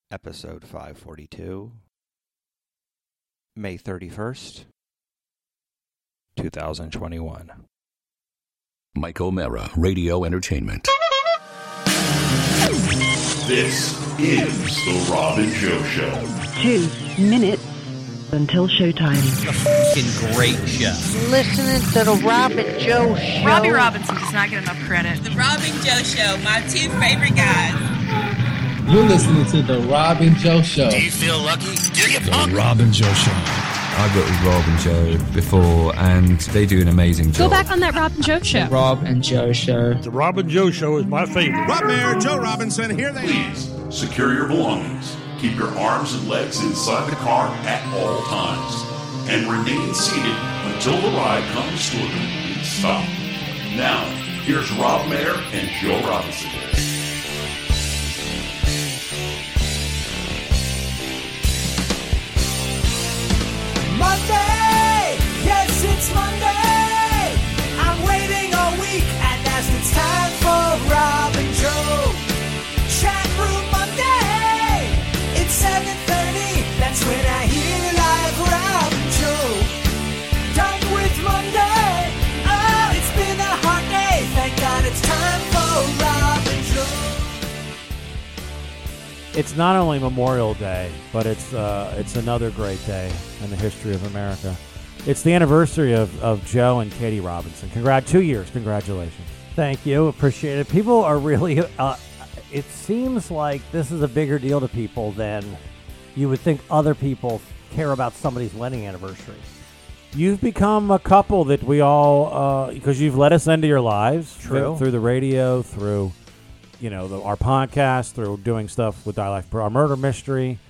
Episode 542, May 31st, 2021. Mike O'Mara, Radio Entertainment. This is The Rob and Joe Show. 2 minutes until showtime. A fucking great show. Listening to The Rob and Joe Show. Robbie Robinson does not get enough credit. The Rob and Joe Show, my two favorite guys. You're listening to The Rob and Joe Show. Do you feel lucky? Do you The Rob and Joe Show. I've worked with Rob and Joe before, and they do an amazing job. Go back on that Rob and Joe Show. The Rob and Joe Show. The Rob and Joe Show is my favorite. Rob Mayer, Joe Robinson, here they are. Please secure your belongings. Keep your arms and legs inside the car at all times. And remain seated until the ride comes to a complete stop. Now, here's Rob Mayer and Joe Robinson. Monday, yes, it's Monday. I'm waiting all week, and as it's time for Rob and Joe. Chat Room Monday, it's 7:30. That's when I hear live Rob and Joe. Done with Monday. Oh, it's been a hard day. Thank God it's time for Rob and Joe. It's not only Memorial Day, but it's another great day in the history of America. It's the anniversary of Joe and Katie Robinson. 2 years. Congratulations. Thank you. Appreciate it. People are really, it seems like this is a bigger deal to people than you would think other people care about somebody's wedding anniversary. You've become a couple that we all, because you've let us into your lives. True. Through the radio, through, our podcast, through doing stuff with Die Life, our murder mystery.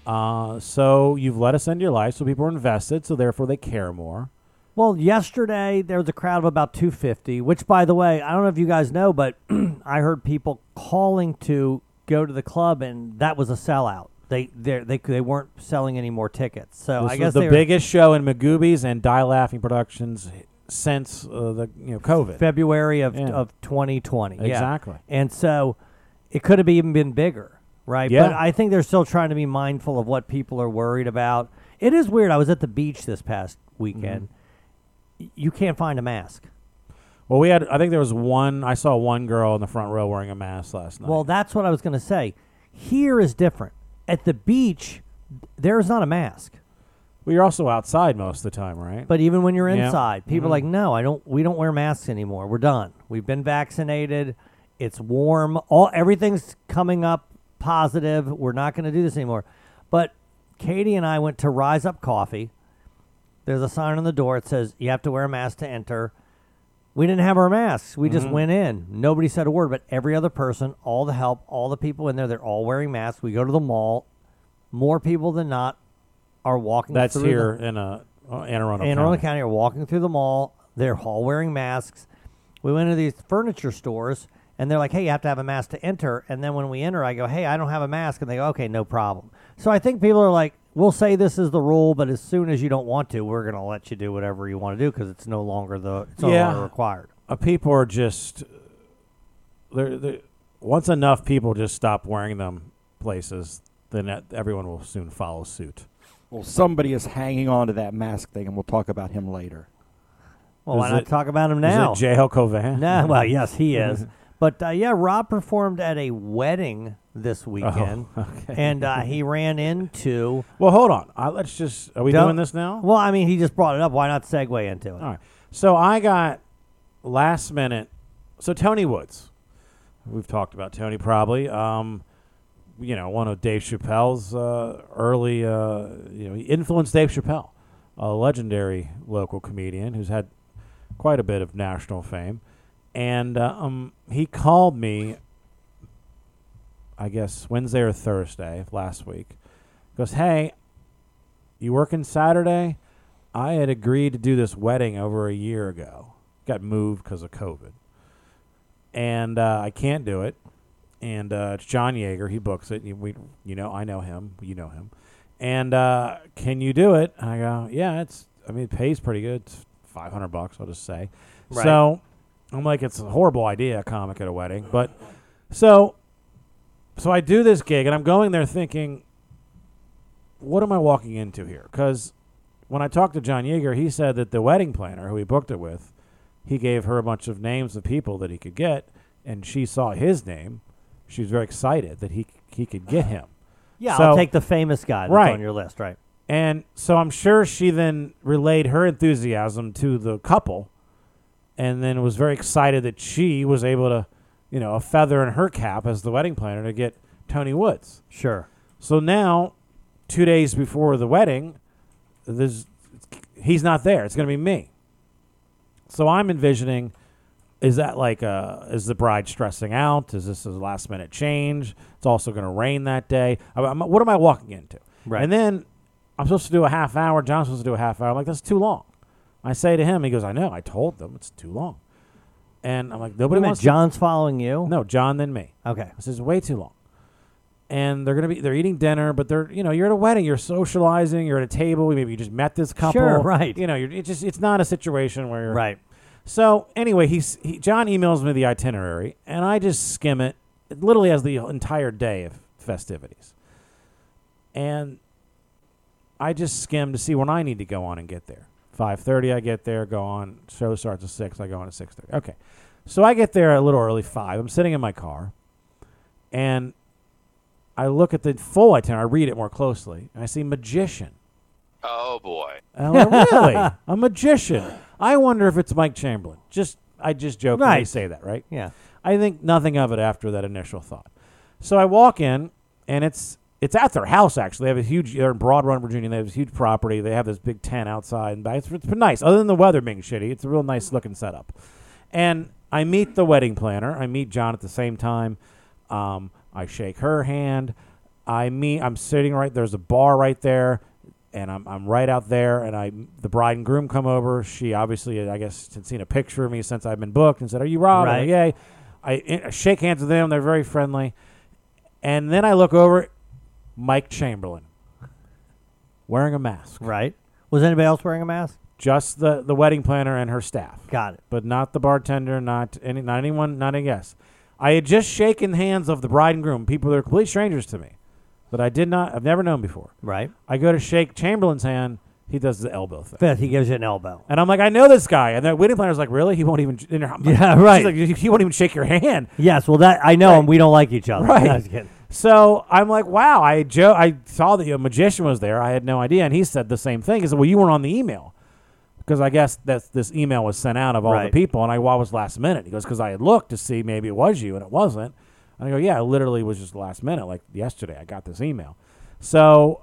So you've let us into your life, so people are invested, so therefore they care more. Well, yesterday there was a crowd of about 250, which, by the way, I don't know if you guys know, but I heard people calling to go to the club, and that was a sellout. They weren't selling any more tickets. So this I guess was the biggest show in Magoobies and Die Laughing Productions since the COVID. February of 2020. Exactly. Yeah. And so it could have even been bigger. Right, yeah. But I think they're still trying to be mindful of what people are worried about. It is weird. I was at the beach this past weekend. Mm-hmm. You can't find a mask. Well, I think there was I saw one girl in the front row wearing a mask last night. Well, that's what I was going to say. Here is different. At the beach, there's not a mask. Well, you're also outside most of the time, right? But even when you're inside, people are like, Mm-hmm. no, we don't wear masks anymore. We're done. We've been vaccinated. It's warm. Everything's coming up positive. We're not going to do this anymore. But Katie and I went to Rise Up Coffee. There's a sign on the door. It says you have to wear a mask to enter. We didn't have our masks. We just went in. Nobody said a word, but every other person, all the help, all the people in there, they're all wearing masks. We go to the mall. More people than not are walking That's through. here in Anne Arundel County are walking through the mall. They're all wearing masks. We went to these furniture stores. And they're like, hey, you have to have a mask to enter. And then when we enter, I go, hey, I don't have a mask. And they go, okay, no problem. So I think people are like, we'll say this is the rule, but as soon as you don't want to, we're going to let you do whatever you want to do because it's no longer longer required. People are just, once enough people just stop wearing them places, then everyone will soon follow suit. Well, somebody is hanging on to that mask thing, and we'll talk about him later. Well, why not talk about him now? Is it J.L. Covan? Nah, well, yes, he is. But, Rob performed at a wedding this weekend, and he ran into... Well, hold on. Are we doing this now? Well, I mean, he just brought it up. Why not segue into it? All right. So I got last minute... So Tony Woods. We've talked about Tony probably. One of Dave Chappelle's early... he influenced Dave Chappelle, a legendary local comedian who's had quite a bit of national fame. And he called me, I guess, Wednesday or Thursday of last week. Goes, hey, you working Saturday? I had agreed to do this wedding over a year ago. Got moved because of COVID. And I can't do it. And it's John Yeager. He books it. I know him. You know him. And can you do it? And I go, yeah, it pays pretty good. It's $500, I'll just say. Right. So I'm like, it's a horrible idea, a comic at a wedding. But so So I do this gig, and I'm going there thinking, what am I walking into here? Because when I talked to John Yeager, he said that the wedding planner who he booked it with, he gave her a bunch of names of people that he could get, and she saw his name. She was very excited that he could get him. Yeah, so, I'll take the famous guy that's on your list, right? And so I'm sure she then relayed her enthusiasm to the couple, and then was very excited that she was able to, a feather in her cap as the wedding planner to get Tony Woods. Sure. So now, 2 days before the wedding, he's not there. It's going to be me. So I'm envisioning, is that is the bride stressing out? Is this a last minute change? It's also going to rain that day. What am I walking into? Right. And then I'm supposed to do a half hour. John's supposed to do a half hour. I'm like, that's too long. I say to him, he goes, I know. I told them it's too long. And I'm like, nobody wants. John's following you? No, John then me. Okay. This is way too long. And they're eating dinner, but you're at a wedding, you're socializing, you're at a table, maybe you just met this couple. Sure, right. It's not a situation where you're right. So anyway, John emails me the itinerary, and I just skim it. It literally has the entire day of festivities, and I just skim to see when I need to go on and get there. 5:30, I get there, go on. Show starts at 6. I go on at 6:30. Okay, so I get there a little early, 5. I'm sitting in my car, and I look at the full itinerary. I read it more closely, and I see magician. Oh boy! And I'm like, really? A magician? I wonder if it's Mike Chamberlain. I just jokingly say that, right? Yeah. I think nothing of it after that initial thought. So I walk in, and it's at their house, actually. They're in Broad Run, Virginia. They have this huge property. They have this big tent outside and back. It's been nice. Other than the weather being shitty, it's a real nice looking setup. And I meet the wedding planner. I meet John at the same time. I shake her hand. I'm sitting there's a bar right there, and I'm right out there, and the bride and groom come over. She obviously, I guess, had seen a picture of me since I've been booked and said, "Are you Rob?" Right. I'm like, "Yay." I shake hands with them. They're very friendly. And then I look over, Mike Chamberlain, wearing a mask. Right. Was anybody else wearing a mask? Just the wedding planner and her staff. Got it. But not the bartender, not anyone, not a guest. I had just shaken hands of the bride and groom, people that are complete strangers to me, that I've never known before. Right. I go to shake Chamberlain's hand. He does the elbow thing. Fifth, he gives you an elbow. And I'm like, I know this guy. And the wedding planner's like, really? He won't even. Yeah, right. She's like, he won't even shake your hand. Yes, well, that I know him. We don't like each other. Right. I was kidding. So I'm like, wow. I saw that a magician was there. I had no idea. And he said the same thing. He said, well, you weren't on the email. Because I guess this email was sent out of all the people. And I was last minute. He goes, because I had looked to see maybe it was you, and it wasn't. And I go, yeah, it literally was just last minute. Like yesterday, I got this email. So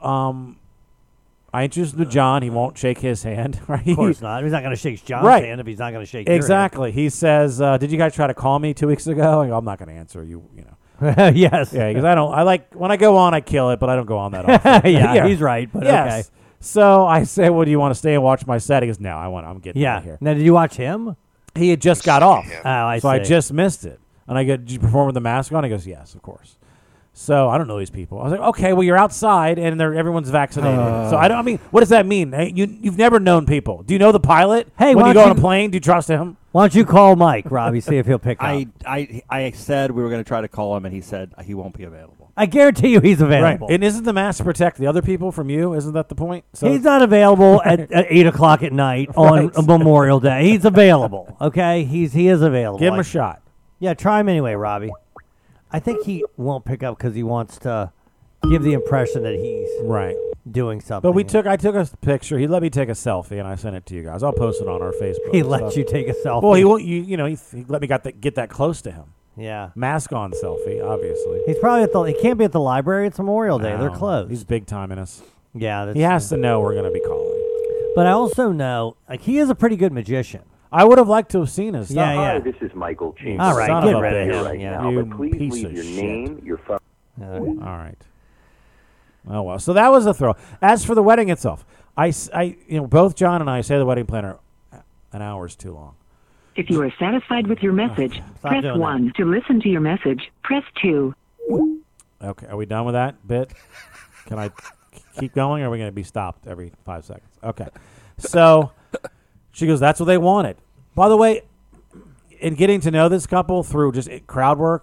I introduced him to John. He won't shake his hand. Right? Of course not. He's not going to shake John's hand if he's not going to shake Exactly. He says, did you guys try to call me 2 weeks ago? I go, I'm not going to answer you, Yes. Yeah, because I like, when I go on, I kill it, but I don't go on that often. yeah, he's right, but okay. So I say, well, do you want to stay and watch my set? He goes, no, I'm getting out of here. Now, did you watch him? He had just got off. Oh, I see. So I just missed it. And I go, did you perform with the mask on? He goes, yes, of course. So I don't know these people. I was like, okay, well, you're outside and everyone's vaccinated. So I mean, what does that mean? Hey, you've never known people. Do you know the pilot? Hey, when you go on a plane, do you trust him? Why don't you call Mike, Robbie, see if he'll pick up? I said we were going to try to call him, and he said he won't be available. I guarantee you he's available. Right. And isn't the mask to protect the other people from you? Isn't that the point? So he's not available at 8 o'clock at night on Memorial Day. He's available, okay? He is available. Give him a shot. Yeah, try him anyway, Robbie. I think he won't pick up because he wants to give the impression that he's doing something. But I took a picture. He let me take a selfie, and I sent it to you guys. I'll post it on our Facebook. He let you take a selfie? Well, he won't. He let me get that close to him. Yeah. Mask on selfie, obviously. He's probably he can't be at the library. It's Memorial Day. No, They're closed. He's big timing us. Yeah. He has to know we're going to be calling. But I also know, he is a pretty good magician. I would have liked to have seen his stuff. Yeah, yeah. Hi, this is Michael Chambers. All right, get rid of him. Right Yeah. now, You but please piece leave of your shit. name, your phone. All right. Oh well. So that was a throw. As for the wedding itself, both John and I say the wedding planner, an hour is too long. If you are satisfied with your message, press 1. To listen to your message, press 2. Okay, are we done with that bit? Can I keep going, or are we going to be stopped every 5 seconds? Okay. So she goes, that's what they wanted. By the way, in getting to know this couple through just crowd work,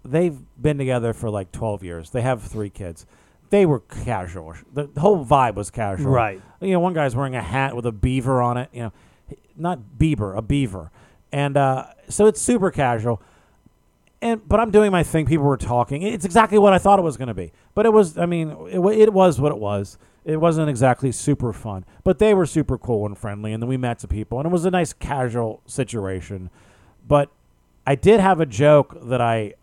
they've been together for like 12 years. They have 3 kids. They were casual. The whole vibe was casual. Right. One guy's wearing a hat with a beaver on it. Not Bieber, a beaver. And so it's super casual. But I'm doing my thing. People were talking. It's exactly what I thought it was going to be. But it was, it was what it was. It wasn't exactly super fun. But they were super cool and friendly. And then we met some people. And it was a nice casual situation. But I did have a joke that I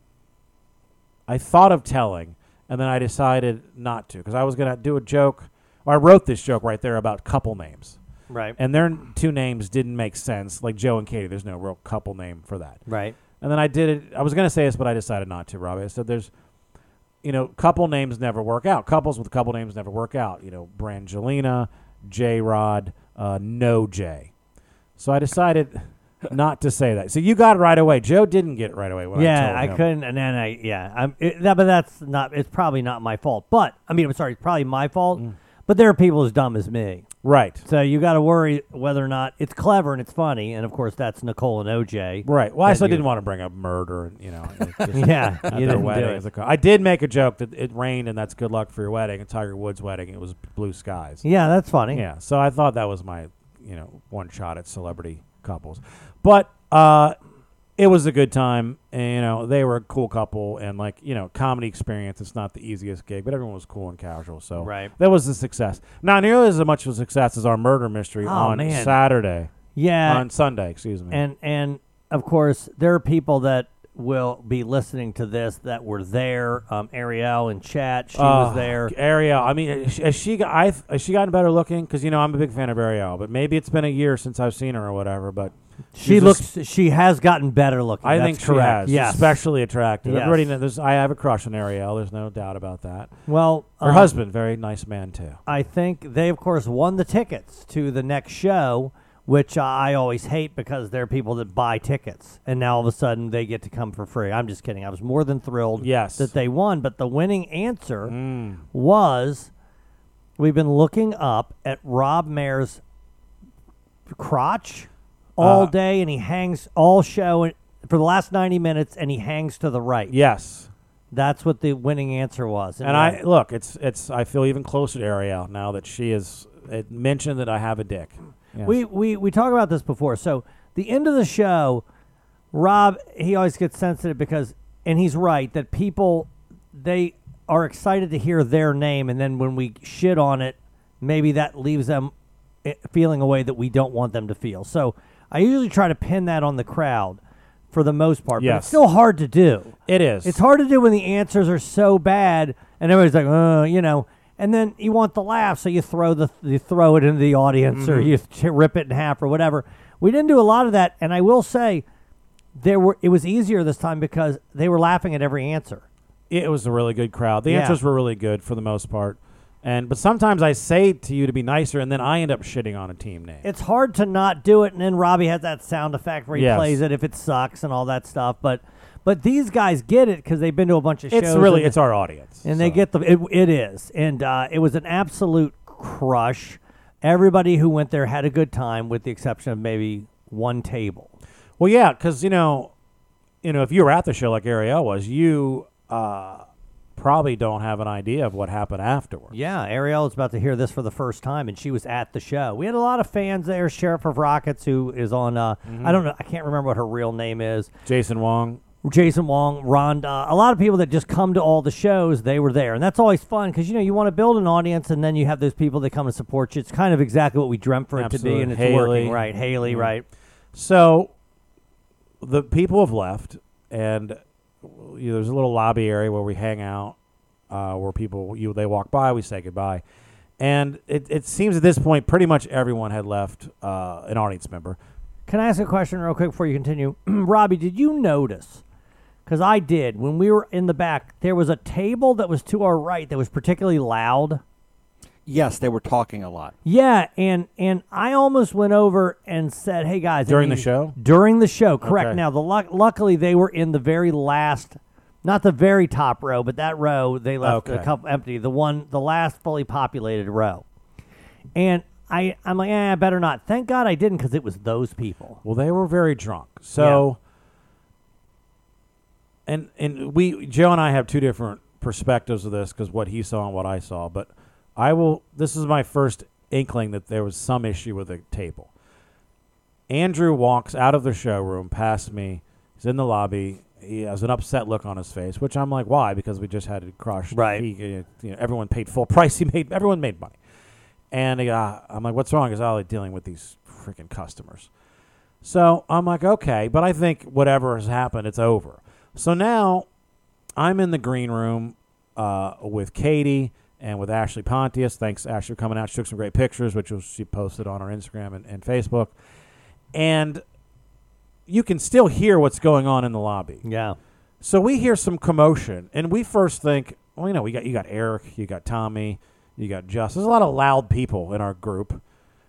thought of telling. And then I decided not to. Because I was going to do a joke. Or I wrote this joke right there about couple names. Right. And their 2 names didn't make sense. Like Joe and Katie, there's no real couple name for that. Right. And then I did it. I was going to say this, but I decided not to, Robbie. I said there's, couple names never work out. Couples with couple names never work out. Brangelina, J-Rod, No J. So I decided not to say that. So you got it right away. Joe didn't get it right away. When I told him. Couldn't. And then but that's not, it's probably not my fault. But, I'm sorry, it's probably my fault. But there are people as dumb as me. Right. So you got to worry whether or not it's clever and it's funny, and of course that's Nicole and OJ. Right. Well, I also didn't want to bring up murder, and yeah, at their wedding. I did make a joke that it rained and that's good luck for your wedding. And Tiger Woods' wedding, it was blue skies. Yeah, that's funny. Yeah. So I thought that was my one shot at celebrity couples, but it was a good time, and they were a cool couple, and comedy experience. It's not the easiest gig, but everyone was cool and casual, so right. That was a success. Not nearly as much of a success as our murder mystery on Saturday. Yeah, on Sunday, excuse me. And of course there are people that will be listening to this that were there. Ariel in chat, she was there. Ariel, has she gotten better looking? Because I'm a big fan of Ariel, but maybe it's been a year since I've seen her or whatever, but. She has gotten better looking. I think she has. Yes. Especially attractive. Yes. Everybody knows. I have a crush on Ariel. There's no doubt about that. Well, her husband, very nice man too. I think they, of course, won the tickets to the next show, which I always hate because there are people that buy tickets, and now all of a sudden they get to come for free. I'm just kidding. I was more than thrilled that they won, but the winning answer was we've been looking up at Rob Mayer's crotch all day, and he hangs all show for the last 90 minutes, and he hangs to the right. Yes. That's what the winning answer was. And I feel even closer to Ariel now that she has mentioned that I have a dick. Yes. We talked about this before. So the end of the show, Rob, he always gets sensitive because, and he's right, that people, they are excited to hear their name, and then when we shit on it, maybe that leaves them feeling a way that we don't want them to feel. So I usually try to pin that on the crowd for the most part, but it's still hard to do. It is. It's hard to do when the answers are so bad, and everybody's like, and then you want the laugh, so you throw it into the audience, or you rip it in half, or whatever. We didn't do a lot of that, and I will say, it was easier this time because they were laughing at every answer. It was a really good crowd. The answers were really good for the most part. But sometimes I say to you to be nicer, and then I end up shitting on a team name. It's hard to not do it, and then Robbie has that sound effect where he plays it if it sucks and all that stuff. But these guys get it because they've been to a bunch of shows. It's our audience. And they get it is. And it was an absolute crush. Everybody who went there had a good time with the exception of maybe one table. Well, yeah, because, if you were at the show like Ariel was, you probably don't have an idea of what happened afterwards. Yeah, Ariel is about to hear this for the first time, and she was at the show. We had a lot of fans there. Sheriff of Rockets, who is on, I don't know, I can't remember what her real name is. Jason Wong, Rhonda. A lot of people that just come to all the shows, they were there. And that's always fun because, you want to build an audience, and then you have those people that come to support you. It's kind of exactly what we dreamt for it to be, and it's working. Right, Haley, right. So the people have left, and there's a little lobby area where we hang out, where people they walk by, we say goodbye, and it seems at this point pretty much everyone had left an audience member. Can I ask a question real quick before you continue? Robbie, did you notice, because I did, when we were in the back, there was a table that was to our right that was particularly loud? Yes, they were talking a lot. Yeah, and I almost went over and said, "Hey guys," during the show. During the show, correct. Okay. Now, luckily they were in the very last, not the very top row, but that row they left a couple empty. The last fully populated row, and I'm like, I better not. Thank God I didn't, because it was those people. Well, they were very drunk, so. Yeah. and Joe and I have two different perspectives of this because what he saw and what I saw. But this is my first inkling that there was some issue with the table. Andrew walks out of the showroom past me. He's in the lobby. He has an upset look on his face, which I'm like, why? Because we just had it crushed. Right. Everyone paid full price. Everyone made money. And I'm like, what's wrong? He's all dealing with these freaking customers. So I'm like, okay, but I think whatever has happened, it's over. So now I'm in the green room with Katie and with Ashley Pontius. Thanks, Ashley, for coming out. She took some great pictures, which she posted on our Instagram and Facebook. And you can still hear what's going on in the lobby. Yeah. So we hear some commotion, and we first think, well, you got Eric, you got Tommy, you got Justin. There's a lot of loud people in our group.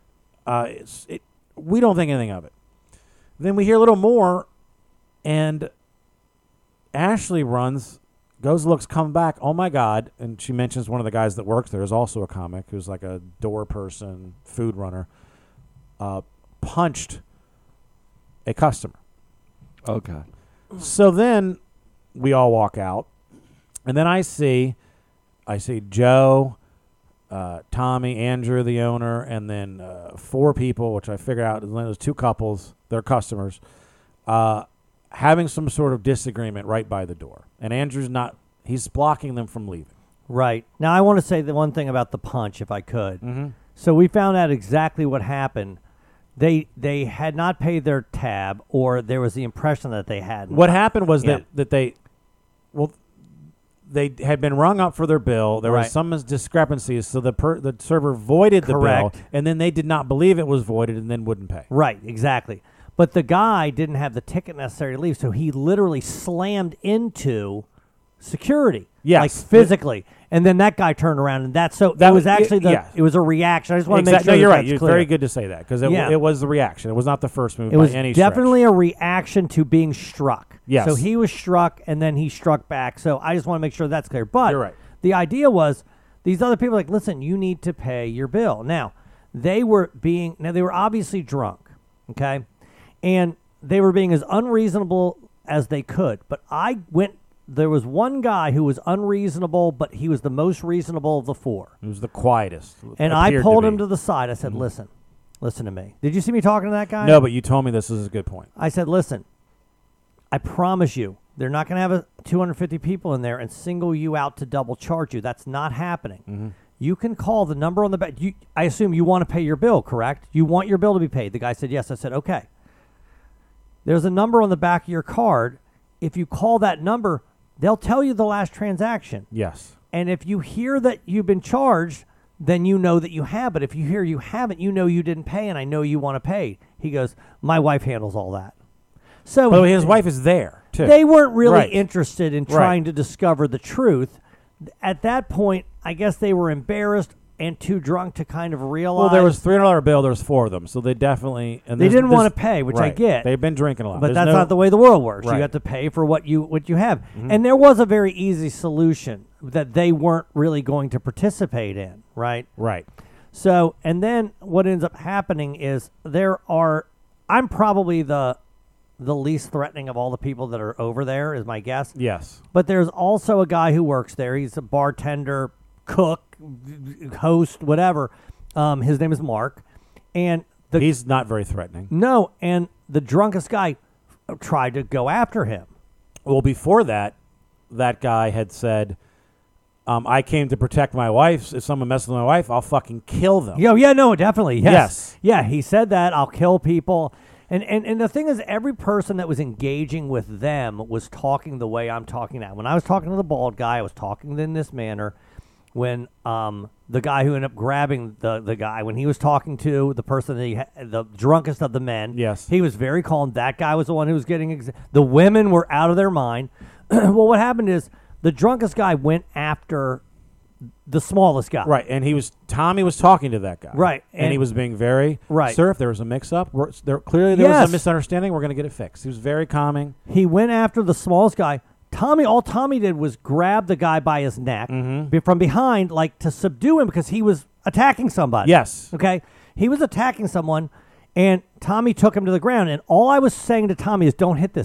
We don't think anything of it. Then we hear a little more, and Ashley looks, come back. Oh my God! And she mentions one of the guys that works there is also a comic, who's like a door person, food runner. Punched a customer. Okay. So then we all walk out, and then I see Joe, Tommy, Andrew, the owner, and then 4 people, which I figured out there's 2 couples, they're customers, having some sort of disagreement right by the door. And Andrew's he's blocking them from leaving. Right. Now, I want to say the one thing about the punch, if I could. Mm-hmm. So we found out exactly what happened. They had not paid their tab, or there was the impression that they hadn't. What happened was that they had been rung up for their bill. There was some discrepancies, so the server voided the bill, and then they did not believe it was voided and then wouldn't pay. Right, exactly. But the guy didn't have the ticket necessary to leave, so he literally slammed into security. Yes. Like physically. And then that guy turned around, and that was actually it was a reaction. I just want to make sure you're right. You're very good to say that because it was the reaction. It was not the first move by any stretch. It was definitely a reaction to being struck. Yes. So he was struck, and then he struck back. So I just want to make sure that's clear. But you're right. The idea was these other people were like, listen, you need to pay your bill. Now, they were obviously drunk, okay? And they were being as unreasonable as they could. But there was one guy who was unreasonable, but he was the most reasonable of the 4. He was the quietest. And I pulled him to the side. I said, listen to me. Did you see me talking to that guy? No, but you told me this is a good point. I said, listen, I promise you, they're not going to have 250 people in there and single you out to double charge you. That's not happening. Mm-hmm. You can call the number on the back. I assume you want to pay your bill, correct? You want your bill to be paid. The guy said, yes. I said, okay. There's a number on the back of your card. If you call that number, they'll tell you the last transaction. Yes. And if you hear that you've been charged, then you know that you have. But if you hear you haven't, you know you didn't pay, and I know you want to pay. He goes, my wife handles all that. So but his wife is there, too. They weren't really interested in trying to discover the truth. At that point, I guess they were embarrassed and too drunk to kind of realize. Well, there was $300 bill. There was 4 of them, so they definitely they didn't want to pay, which I get. They've been drinking a lot, but that's not the way the world works. Right. You have to pay for what you have, Mm-hmm. and there was a very easy solution that they weren't really going to participate in. Right. Right. So, and then what ends up happening is I'm probably the least threatening of all the people that are over there, is my guess. Yes. But there's also a guy who works there. He's a bartender, cook, host, whatever. His name is Mark. And he's not very threatening. No, and the drunkest guy tried to go after him. Well, before that guy had said, I came to protect my wife. If someone messes with my wife, I'll fucking kill them. Yeah, no, definitely. Yes. Yeah, he said that. I'll kill people. And the thing is, every person that was engaging with them was talking the way I'm talking now. When I was talking to the bald guy, I was talking in this manner. When the guy who ended up grabbing the guy, when he was talking to the person, the drunkest of the men, yes, he was very calm. That guy was the one who was getting the women were out of their mind. Well, what happened is the drunkest guy went after the smallest guy. Right, and Tommy was talking to that guy. Right. And he was being very, right. Sir, if there was a mix-up, clearly there was a misunderstanding, we're going to get it fixed. He was very calming. He went after the smallest guy. All Tommy did was grab the guy by his neck from behind, like to subdue him because he was attacking somebody. Yes. Okay? He was attacking someone, and Tommy took him to the ground. And all I was saying to Tommy is, don't hit this guy.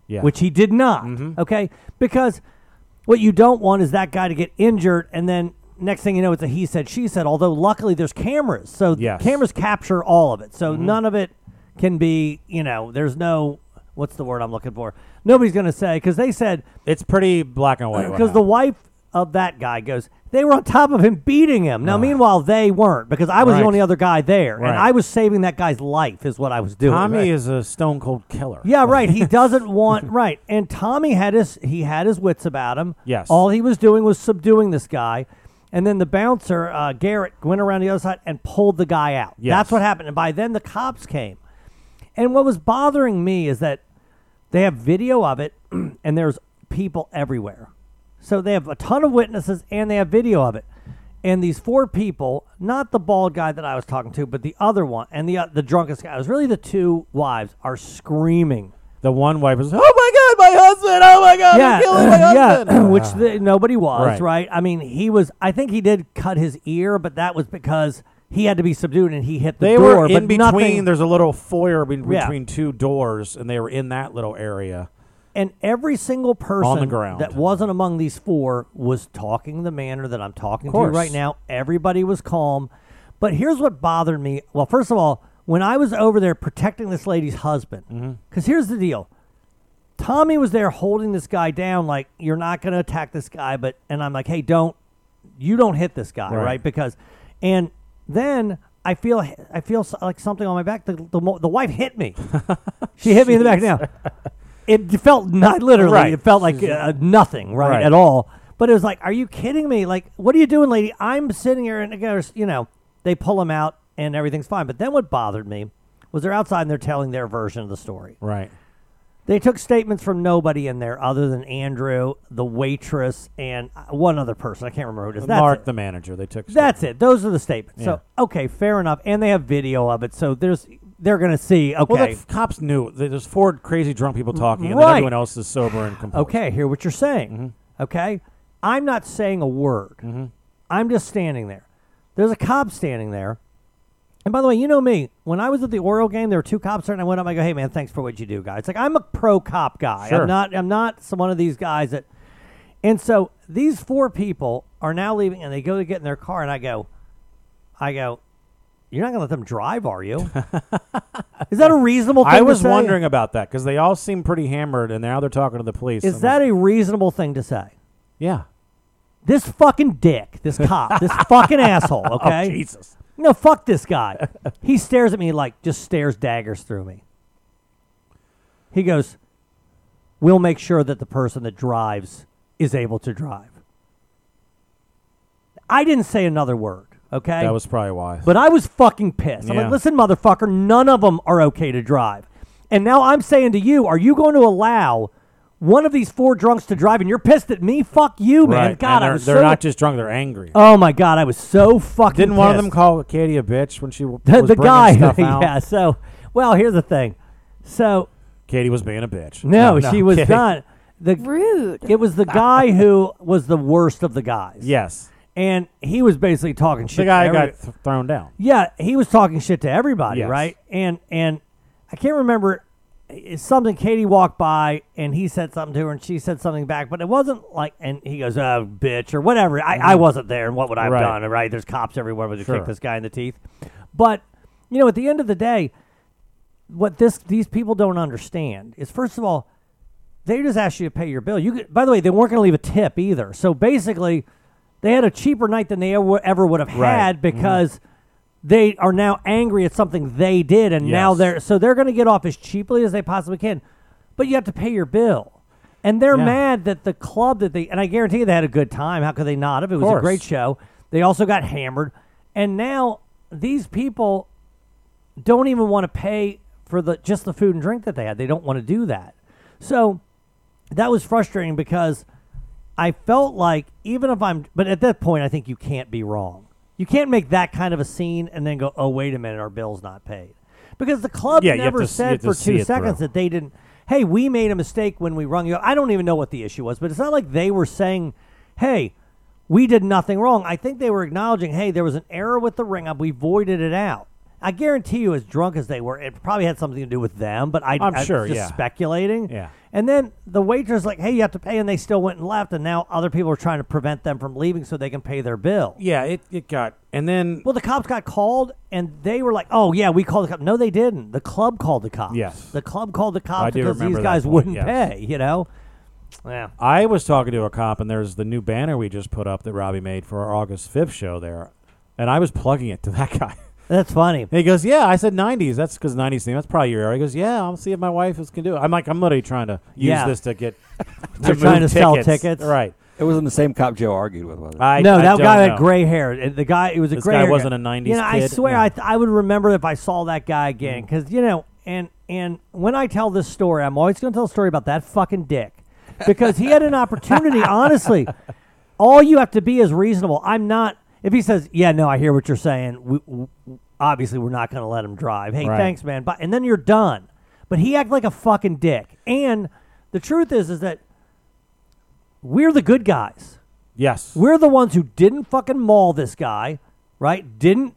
Yeah. which he did not. Okay, because what you don't want is that guy to get injured, and then next thing you know, it's a he said, she said. Although luckily there's cameras, so cameras capture all of it. So none of it can be, there's no, what's the word I'm looking for? Nobody's going to say, because they said it's pretty black and white. Because the wife of that guy goes, they were on top of him beating him. Now, meanwhile, they weren't, because I was the only other guy there, and I was saving that guy's life is what I was doing. Tommy is a stone cold killer. Yeah, right. He doesn't want, right. And Tommy had his wits about him. Yes. All he was doing was subduing this guy. And then the bouncer, Garrett, went around the other side and pulled the guy out. Yes. That's what happened. And by then, the cops came. And what was bothering me is that they have video of it, and there's people everywhere. So they have a ton of witnesses, and they have video of it. And these 4 people, not the bald guy that I was talking to, but the other one, and the drunkest guy, it was really the 2 wives, are screaming. The one wife was, oh my God, my husband! Oh my God, I'm killing my husband! Yeah, which nobody was, right? I mean, I think he did cut his ear, but that was because he had to be subdued and he hit the they door. Were in but between. nothing, there's a little foyer between 2 doors, and they were in that little area. And every single person on the ground that wasn't among these 4 was talking the manner that I'm talking to right now. Everybody was calm. But here's what bothered me. Well, first of all, when I was over there protecting this lady's husband, because here's the deal. Tommy was there holding this guy down like, you're not going to attack this guy, and I'm like, hey, you don't hit this guy, right? Because, and then I feel like something on my back. The wife hit me. She hit me in the back now. It felt not literally. Right. It felt like nothing, right, at all. But it was like, are you kidding me? Like, what are you doing, lady? I'm sitting here, and they pull him out, and everything's fine. But then what bothered me was they're outside, and they're telling their version of the story. Right. They took statements from nobody in there other than Andrew, the waitress, and one other person. I can't remember who it is. Mark, the manager. They took. That's it. Those are the statements. Yeah. So, okay, fair enough. And they have video of it, so they're going to see, okay. Well, the cops knew. There's 4 crazy drunk people talking, and then everyone else is sober and composed. Okay, hear what you're saying. Okay? I'm not saying a word. I'm just standing there. There's a cop standing there. And by the way, you know me. When I was at the Oriole game, there were 2 cops there, and I went up and I go, hey, man, thanks for what you do, guys. Like, I'm a pro-cop guy. Sure. I'm not one of these guys that... And so these 4 people are now leaving, and they go to get in their car, and I go, you're not going to let them drive, are you? Is that a reasonable thing to say? I was wondering about that, because they all seem pretty hammered, and now they're talking to the police. Is that a reasonable thing to say? Yeah. This fucking dick, this cop, this fucking asshole, okay? Oh, Jesus. No, fuck this guy. He stares at me like, just stares daggers through me. He goes, we'll make sure that the person that drives is able to drive. I didn't say another word, okay? That was probably why. But I was fucking pissed. I'm like, listen, motherfucker, none of them are okay to drive. And now I'm saying to you, are you going to allow one of these 4 drunks to drive, and you're pissed at me? Fuck you, man. Right. God, they're not just drunk; they're angry. Oh my God, I was so fucking. Didn't pissed. One of them call Katie a bitch when she was the bringing guy? Stuff out? Yeah. So, well, here's the thing. So, Katie was being a bitch. No, she was kidding. not. Rude. It was the guy who was the worst of the guys. Yes. And he was basically talking shit. The guy to got thrown down. Yeah, he was talking shit to everybody, Yes. right? And I can't remember. It's something Katie walked by and he said something to her and she said something back, but it wasn't like, and he goes, oh, bitch, or whatever. I wasn't there, and what would I have done, right? There's cops everywhere would have kicked this guy in the teeth. But, at the end of the day, what these people don't understand is, first of all, they just asked you to pay your bill. By the way, they weren't going to leave a tip either. So basically, they had a cheaper night than they ever would have had because they are now angry at something they did, and now they're going to get off as cheaply as they possibly can. But you have to pay your bill. And they're mad that the club and I guarantee you they had a good time. How could they not have? It was a great show. They also got hammered. And now these people don't even want to pay for just the food and drink that they had. They don't want to do that. So that was frustrating because I felt like but at that point, I think you can't be wrong. You can't make that kind of a scene and then go, oh, wait a minute, our bill's not paid. Because the club never said for 2 seconds that they didn't, hey, we made a mistake when we rung you up. I don't even know what the issue was, but it's not like they were saying, hey, we did nothing wrong. I think they were acknowledging, hey, there was an error with the ring up. We voided it out. I guarantee you, as drunk as they were, it probably had something to do with them. But I'm sure, just yeah. speculating. Yeah. And then the waitress like, hey, you have to pay, and they still went and left, and now other people are trying to prevent them from leaving so they can pay their bill. Yeah, it got, and then... Well, the cops got called, and they were like, oh, yeah, we called the cops. No, they didn't. The club called the cops. Yes. The club called the I cops do because remember these that guys point, wouldn't yes. pay, you know? Yeah. I was talking to a cop, and there's the new banner we just put up that Robbie made for our August 5th show there, and I was plugging it to that guy. That's funny. And he goes, yeah, I said 90s. That's because 90s theme. That's probably your area. He goes, yeah, I'll see if my wife can do it. I'm literally trying to use this to get They're trying to sell tickets. Right. It wasn't the same cop Joe argued with, was it? No, that guy had gray hair. And the guy, it was a This gray guy hair wasn't a 90s You know, I kid. swear, Yeah. I would remember if I saw that guy again. Because, you know, and when I tell this story, I'm always going to tell a story about that fucking dick. Because he had an opportunity, honestly. All you have to be is reasonable. I'm not, if he says, yeah, no, I hear what you're saying. Obviously, we're not going to let him drive. Hey, Right. thanks, man. And then you're done. But he acted like a fucking dick. And the truth is that we're the good guys. Yes. We're the ones who didn't fucking maul this guy, right?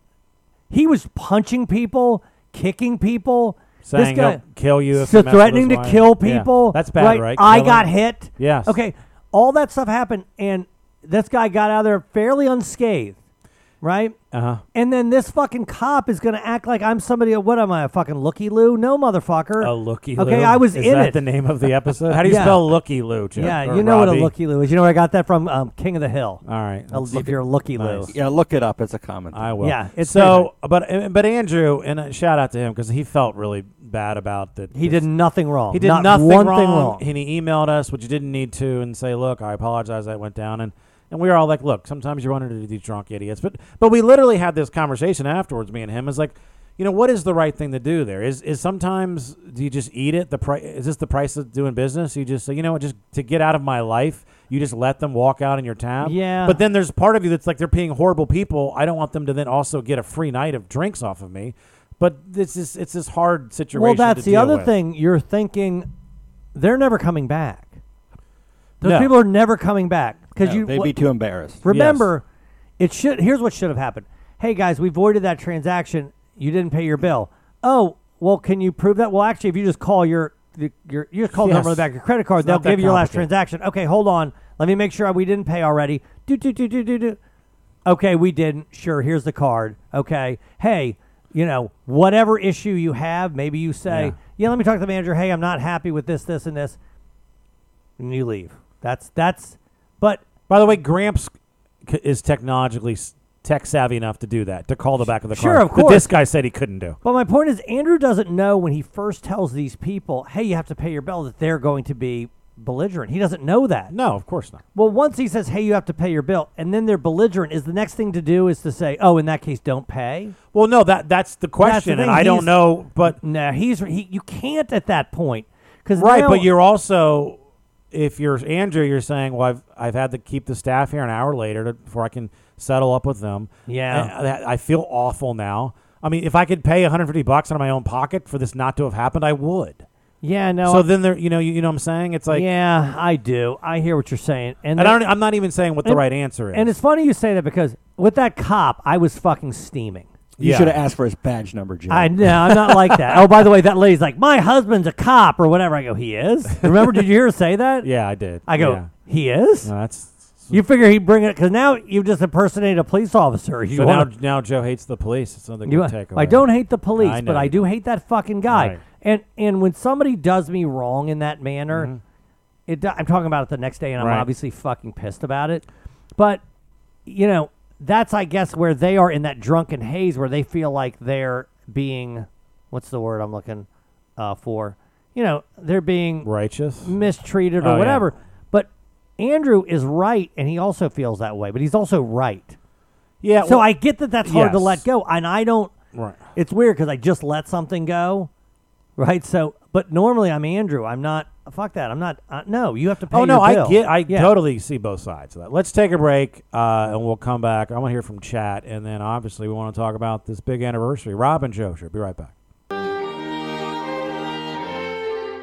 He was punching people, kicking people. Saying this guy, he'll kill you if so you mess with threatening his to wife. kill Yeah. people. That's bad, right? I Killing. got hit. Yes. Okay, all that stuff happened, and this guy got out of there fairly unscathed, right? Uh-huh. And then this fucking cop is going to act like I'm somebody. What am I, a fucking looky-loo? No, motherfucker. A looky-loo? Okay, I was Is in that it. the name of the episode? How do you Yeah. spell looky-loo, Joe? Yeah, Or you know what a Robbie? looky-loo is. You know where I got that from? King of the Hill. All right. If you're a looky-loo. Nice. Yeah, look it up. It's a comment. I will. Yeah, it's so, but Andrew, and a shout out to him because he felt really bad about that. He did nothing wrong. He did Not nothing one wrong, thing wrong. and he emailed us, which you didn't need to, and say, "Look, I apologize. I went down." And we were all like, "Look, sometimes you run into these drunk idiots." But we literally had this conversation afterwards. Me and him is like, you know, what is the right thing to do there? Is sometimes do you just eat it? Is this the price of doing business? You just say, you know what, just to get out of my life, you just let them walk out in your tab. Yeah. But then there's part of you that's like, they're being horrible people. I don't want them to then also get a free night of drinks off of me. But it's this hard situation. Well, that's to the deal other with. thing. You're thinking they're never coming back. Those No. people are never coming back because they'd be too embarrassed. Remember, here's what should have happened. Hey guys, we voided that transaction. You didn't pay your bill. Oh, well, can you prove that? Well, actually, if you just call you just call the number on the back of your credit card, It's they'll not that give you your last complicated. transaction. Okay, hold on. Let me make sure we didn't pay already. Do. Okay, we didn't. Sure, here's the card. Okay. Hey, you know, whatever issue you have, maybe you say, yeah, let me talk to the manager. Hey, I'm not happy with this, and this. And you leave. That's but By the way, Gramps is technologically tech savvy enough to do that, to call the back of the Sure, car. of course. That this guy said he couldn't do. But my point is, Andrew doesn't know when he first tells these people, hey, you have to pay your bill, that they're going to be belligerent. He doesn't know that. No, of course not. Well, once he says, hey, you have to pay your bill, and then they're belligerent, is the next thing to do is to say, oh, in that case, don't pay? Well, no, that's the question, thing. and I don't know, but No, you can't at that point. right, now, but you're also, if you're Andrew, you're saying, well, I've had to keep the staff here an hour later before I can settle up with them. Yeah. And I feel awful now. I mean, if I could pay $150 out of my own pocket for this not to have happened, I would. Yeah, no. So then there, you know what I'm saying? It's like, yeah, I do. I hear what you're saying, and I'm not even saying what the right answer is. And it's funny you say that because with that cop, I was fucking steaming. You should have asked for his badge number, Joe. I'm not like that. Oh, by the way, that lady's like, my husband's a cop or whatever. I go, he is? Remember, did you hear her say that? Yeah, I did. I go, Yeah. he is? No, that's. You figure he'd bring it, because now you've just impersonated a police officer. You So wanna- now Joe hates the police. It's another you- good takeaway. I don't hate the police, I know but I you do don't. hate that fucking guy. Right. And when somebody does me wrong in that manner, I'm talking about it the next day, and I'm Right. obviously fucking pissed about it. But, you know, that's, I guess, where they are in that drunken haze where they feel like they're being, what's the word I'm looking for? You know, they're being righteous, mistreated, Oh, or yeah. whatever. But Andrew is right, and he also feels that way, but he's also right. Yeah. So well, I get that that's hard to yes. let go, and I don't. Right. It's weird because I just let something go, right? So, but normally I'm Andrew. I'm not. Fuck that. I'm not. No, you have to pay. Oh no, your bill. I Yeah. totally see both sides of that. Let's take a break, and we'll come back. I want to hear from chat, and then obviously we want to talk about this big anniversary. Rob and Joe, sure. Be right back.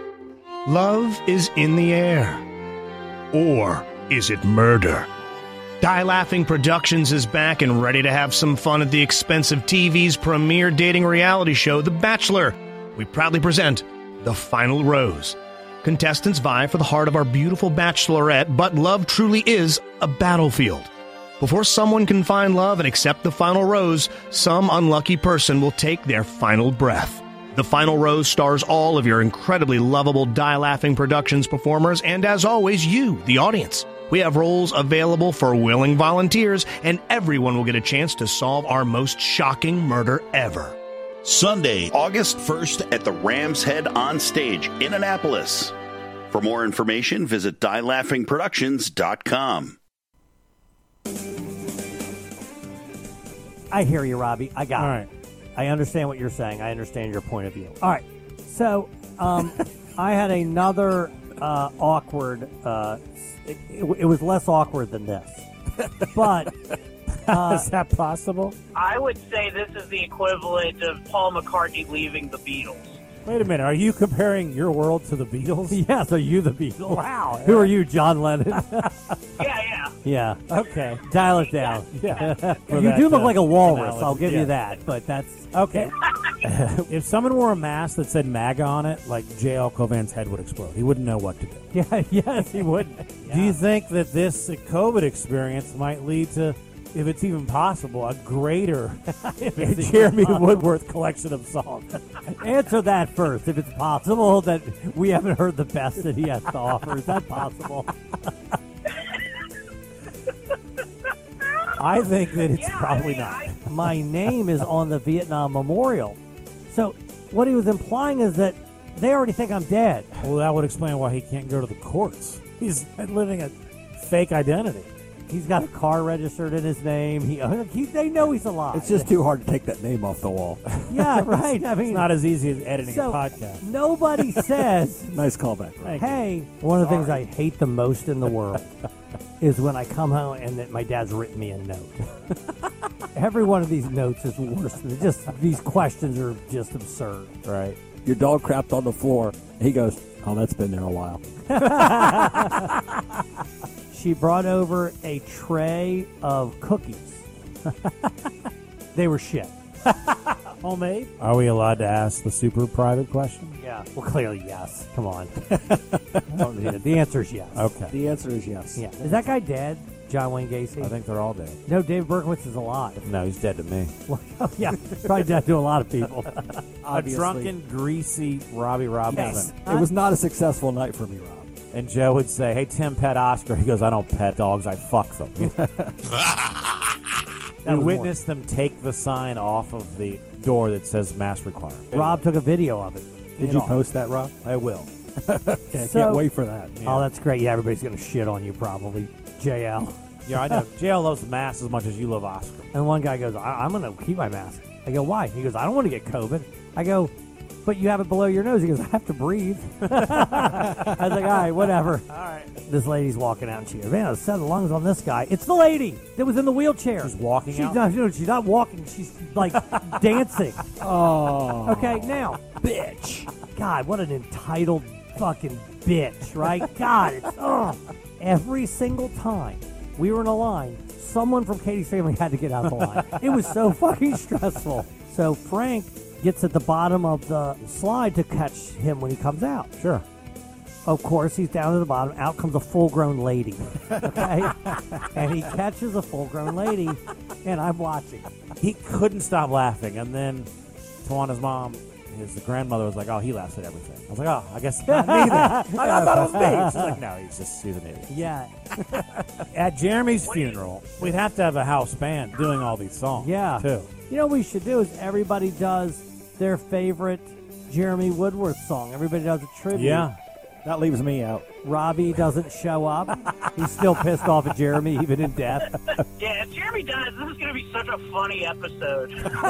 Love is in the air. Or is it murder? Die Laughing Productions is back and ready to have some fun at the expense of TV's premier dating reality show, The Bachelor. We proudly present The Final Rose. Contestants vie for the heart of our beautiful bachelorette, but love truly is a battlefield. Before someone can find love and accept the final rose, some unlucky person will take their final breath. The Final Rose stars all of your incredibly lovable Die Laughing Productions performers, and as always, you, the audience. We have roles available for willing volunteers, and everyone will get a chance to solve our most shocking murder ever. Sunday, August 1st at the Ram's Head on Stage in Annapolis. For more information, visit dielaughingproductions.com. I hear you, Robbie. I got All it. right. I understand what you're saying. I understand your point of view. All right. So I had another awkward. It was less awkward than this, but is that possible? I would say this is the equivalent of Paul McCartney leaving the Beatles. Wait a minute. Are you comparing your world to the Beatles? Yes. Are you the Beatles? Wow. Who are you, John Lennon? Yeah. Yeah. Okay. Dial it down. Yeah. You do look like a walrus. analogy. I'll give Yeah. you that. But that's Okay. If someone wore a mask that said MAGA on it, like J.L. Covan's head would explode. He wouldn't know what to do. Yeah. Yes, he would. Do you think that this COVID experience might lead to, if it's even possible, a greater Jeremy Woodworth collection of songs? Answer that first. If it's possible that we haven't heard the best that he has to offer, is that possible? I think that it's probably not. My name is on the Vietnam Memorial. So what he was implying is that they already think I'm dead. Well, that would explain why he can't go to the courts. He's living a fake identity. He's got a car registered in his name. They know he's alive. It's just too hard to take that name off the wall. Yeah, right. I mean, It's not as easy as editing a podcast. Nobody says, Nice callback. Right? hey, one of the things I hate the most in the world is when I come home and that my dad's written me a note. Every one of these notes is worse than just these questions are just absurd. Right. Your dog crapped on the floor. He goes, oh, that's been there a while. She brought over a tray of cookies. They were shit. Homemade? Are we allowed to ask the super private question? Yeah. Well, clearly, yes. Come on. I don't need it. The answer is yes. Okay. The answer is yes. Yeah. Is that guy dead? John Wayne Gacy? I think they're all dead. No, Dave Berkowitz is alive. No, he's dead to me. Well, yeah, probably dead to a lot of people. A drunken, greasy Robbie Robinson. Yes. It was not a successful night for me, Rob. And Joe would say, hey, Tim, pet Oscar. He goes, I don't pet dogs, I fuck them. We witnessed them take the sign off of the door that says mask requirement. Rob took a video of it. Did you post that, Rob? I will. Okay, I can't wait for that. Oh, that's great. Yeah, everybody's going to shit on you probably. JL. Yeah, I know. JL loves the mask as much as you love Oscar. And one guy goes, I'm going to keep my mask. I go, why? He goes, I don't want to get COVID. I go, but you have it below your nose. He goes, I have to breathe. I was like, all right, whatever. All right. This lady's walking out and she goes, man, a set of lungs on this guy. It's the lady that was in the wheelchair. She's walking out? No, she's not walking. She's like dancing. Oh. Okay, now, bitch. God, what an entitled fucking bitch, right? God, it's every single time we were in a line, someone from Katie's family had to get out of the line. It was so fucking stressful. So Frank gets at the bottom of the slide to catch him when he comes out. Sure. Of course, he's down at the bottom. Out comes a full-grown lady, okay? And he catches a full-grown lady, and I'm watching. He couldn't stop laughing. And then Tawana's mom, his grandmother, was like, oh, he laughs at everything. I was like, oh, I guess it's not me then. I thought it was me. She's like, no, he's an idiot. Yeah. At Jeremy's funeral, we'd have to have a house band doing all these songs, Yeah. too. You know what we should do is everybody does their favorite Jeremy Woodworth song. Everybody does a tribute. Yeah. That leaves me out. Robbie doesn't show up. He's still pissed off at Jeremy, even in death. Yeah, if Jeremy does, this is going to be such a funny episode.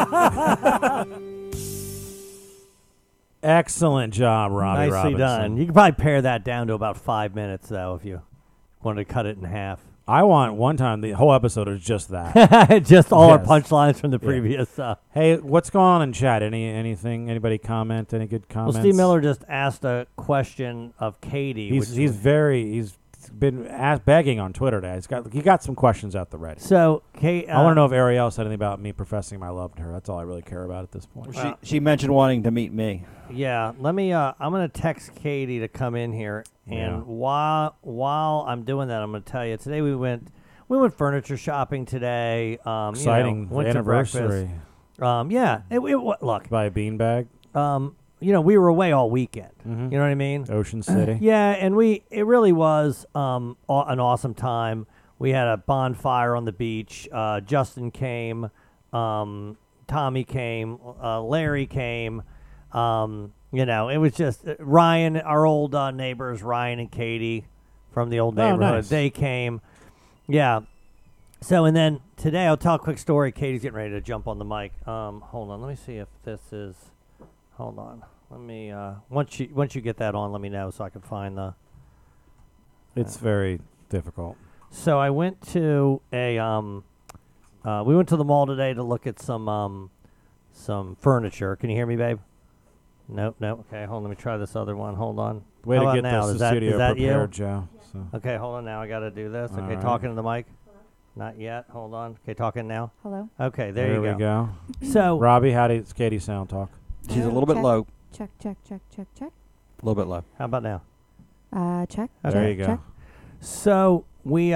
Excellent job, Robbie Nicely Robinson. done. You can probably pare that down to about 5 minutes, though, if you wanted to cut it in half. I want one time the whole episode is just that. Just all Yes. our punchlines from the previous. Hey, what's going on in chat? Anything? Anybody comment? Any good comments? Well, Steve Miller just asked a question of Katie. He's been begging on Twitter today. He got some questions out the ready. So, Kate, I want to know if Ariel said anything about me professing my love to her. That's all I really care about at this point. She mentioned wanting to meet me. Yeah, let me. I'm going to text Katie to come in here, and while I'm doing that, I'm going to tell you today we went furniture shopping today. Exciting went anniversary. To breakfast. Look, buy a beanbag. We were away all weekend. Mm-hmm. You know what I mean? Ocean City. Yeah, and it really was an awesome time. We had a bonfire on the beach. Justin came. Tommy came. Larry came. It was just Ryan, our old neighbors, Ryan and Katie from the old neighborhood. Nice. They came. Yeah. So, and then today, I'll tell a quick story. Katie's getting ready to jump on the mic. Hold on. Let me see if this is... Hold on. Let me... once you get that on, let me know so I can find the... It's very difficult. So, I went to a... we went to the mall today to look at some furniture. Can you hear me, babe? Nope. Okay, hold on. Let me try this other one. Hold on. Way to get now? the studio prepared, Joe. So. Okay, hold on now. I got to do this. All Okay, right. talking to the mic. Not yet. Hold on. Okay, talking now. Hello. Okay, there you we go. So, Robbie, how does Katie sound talk? She's a little bit low. Check. A little bit low. How about now? Check. There you go. Check. So we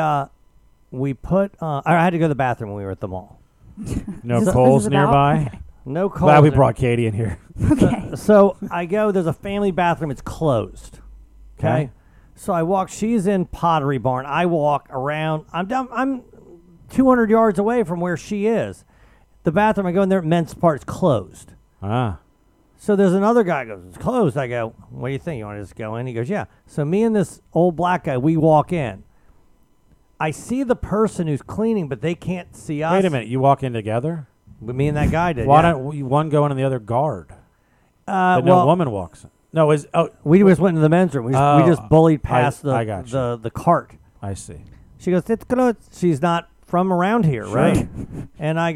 put. I had to go to the bathroom when we were at the mall. No Kohl's nearby. Okay. No Kohl's. Glad we brought Katie in here. Okay. So I go. There's a family bathroom. It's closed. Okay. So I walk. She's in Pottery Barn. I walk around. I'm 200 yards away from where she is. The bathroom. I go in there. Men's part's closed. So there's another guy goes, it's closed. I go, what do you think? You want to just go in? He goes, yeah. So me and this old black guy, we walk in. I see the person who's cleaning, but they can't see us. Wait a minute. You walk in together? But me and that guy did. Why don't one go in and the other guard? No woman walks in. No, we just went into the men's room. We just bullied past the cart. I see. She goes, it's closed. She's not from around here, right? And I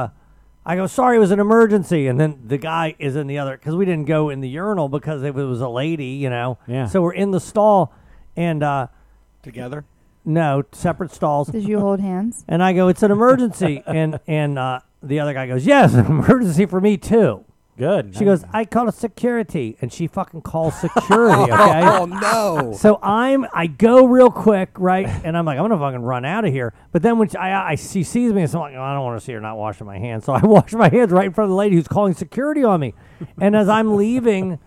go, sorry, it was an emergency. And then the guy is in the other, because we didn't go in the urinal because it was a lady, Yeah. So we're in the stall and... Together? No, separate stalls. Did you hold hands? And I go, it's an emergency. and the other guy goes, yes, an emergency for me too. Good. She goes, I call security. And she fucking calls security, okay? Oh, no. So I go real quick, right? And I'm like, I'm going to fucking run out of here. But then when she sees me, so I'm like, I don't want to see her not washing my hands. So I wash my hands right in front of the lady who's calling security on me. And as I'm leaving,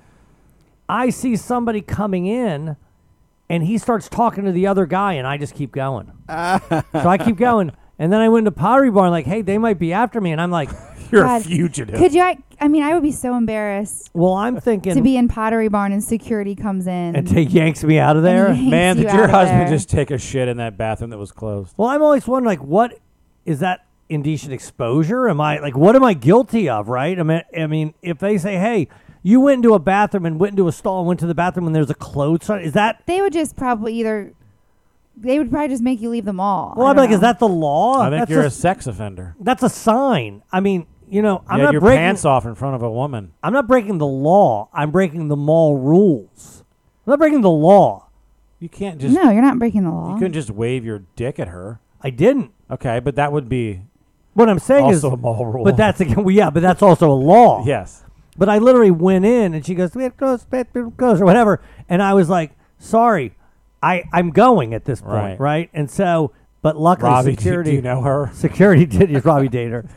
I see somebody coming in, and he starts talking to the other guy, and I just keep going. So I keep going. And then I went to Pottery Barn, like, hey, they might be after me. And I'm like... You're a fugitive. Could you? I would be so embarrassed. Well, I'm thinking to be in Pottery Barn and security comes in and yanks me out of there. Man, did your husband just take a shit in that bathroom that was closed? Well, I'm always wondering, like, what is that indecent exposure? What am I guilty of? Right? I mean, if they say, hey, you went into a bathroom and went into a stall and went to the bathroom and there's a clothes sign, is that? They would just probably just make you leave the mall. Well, I'm like, is that the law? I think you're a sex offender. That's a sign. I mean, I'm not your breaking pants off in front of a woman. I'm not breaking the law. I'm breaking the mall rules. I'm not breaking the law. You can't just. No, you're not breaking the law. You couldn't just wave your dick at her. I didn't. Okay, but that would be. What I'm saying also is a mall rule. But that's but that's also a law. Yes. But I literally went in and she goes, we have close or whatever, and I was like, sorry, I'm going at this point, right? And so. But luckily, Robbie, security. Do you know her? Security did. Yes, Robbie dated her.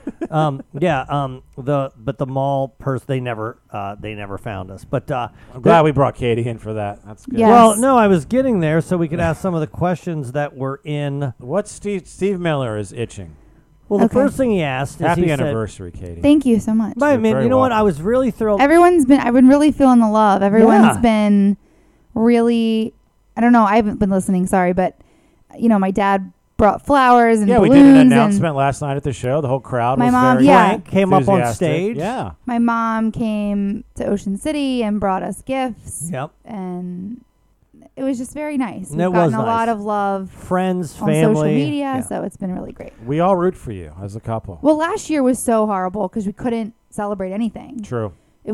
The mall person they never found us. But I'm glad we brought Katie in for that. That's good. Yes. Well, no, I was getting there so we could ask some of the questions that were in. What Steve Miller is itching. Well, the first thing he asked is happy anniversary, Katie. Thank you so much. But I mean, you know what? I was really thrilled. I've been really feeling the love. Everyone's been really. I don't know. I haven't been listening. Sorry, but my dad brought flowers and balloons. We did an announcement last night at the show. The whole crowd was very Frank came up on stage. Yeah. My mom came to Ocean City and brought us gifts. Yep. And it was just very nice. We've it gotten was a lot of love. Friends, on family. social media, so it's been really great. We all root for you as a couple. Well, last year was so horrible because we couldn't celebrate anything. True. It was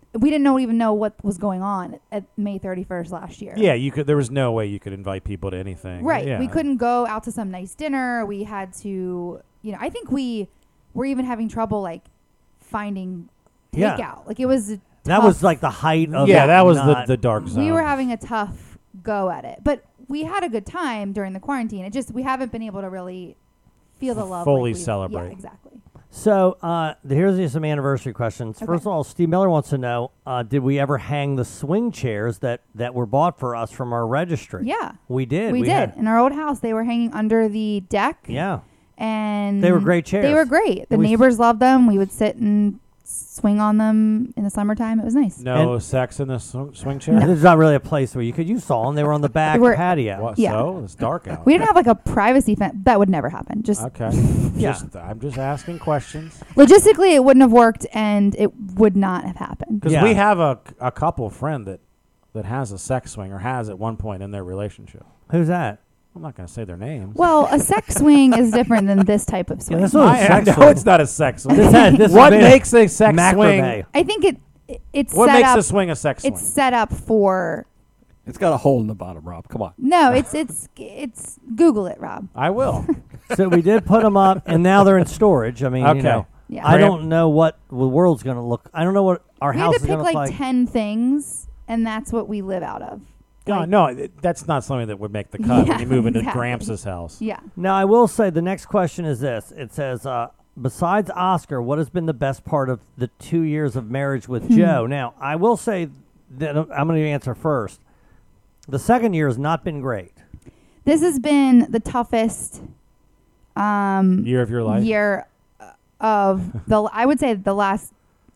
we didn't even know what was going on at May 31st last year. Yeah, you could. There was no way you could invite people to anything. Right. Yeah. We couldn't go out to some nice dinner. We had to, I think we were even having trouble like finding Yeah. takeout. Like it was That was like the height of that was not- the dark zone. we were having a tough go at it, but we had a good time during the quarantine. It just we haven't been able to really feel the love Fully like we've- celebrate. Yeah, exactly. So here's some anniversary questions. Okay. First of all, Steve Miller wants to know: did we ever hang the swing chairs that were bought for us from our registry? Yeah, we did. We did had- in our old house. They were hanging under the deck. Yeah, and they were great chairs. They were great. The And we- neighbors loved them. We would sit and swing on them in the summertime. It was nice. No sex in the swing chair. There's not really a place where you saw them. They were on the back They were- patio. What, Yeah. So it's dark out. We didn't have like a privacy fence. That would never happen. Just Okay. Yeah. I'm just asking questions. logistically, it wouldn't have worked, and it would not have happened. Because we have a couple friend that has a sex swing or has at one point in their relationship. Who's that? I'm not going to say their names. Well, a sex swing is different than this type of swing. that's not a I sex know swing. it's not a sex swing. This What is makes a sex macrame. swing? I think it's What set makes up, a swing a sex swing? It's set up for. It's got a hole in the bottom, Rob. Come on. No, it's Google it, Rob. I will. So we did put them up, and now they're in storage. I mean, Okay. Yeah. I don't know what the world's going to look. I don't know what our We house had is to going pick to like look 10 things, and that's what we live out of. No, that's not something that would make the cut Yeah, when you move into exactly. Gramps' house. Yeah. Now, I will say the next question is this. It says, besides Oscar, what has been the best part of the 2 years of marriage with Joe? Now, I will say that I'm going to answer first. The second year has not been great. This has been the toughest Year of your life? year of I would say the last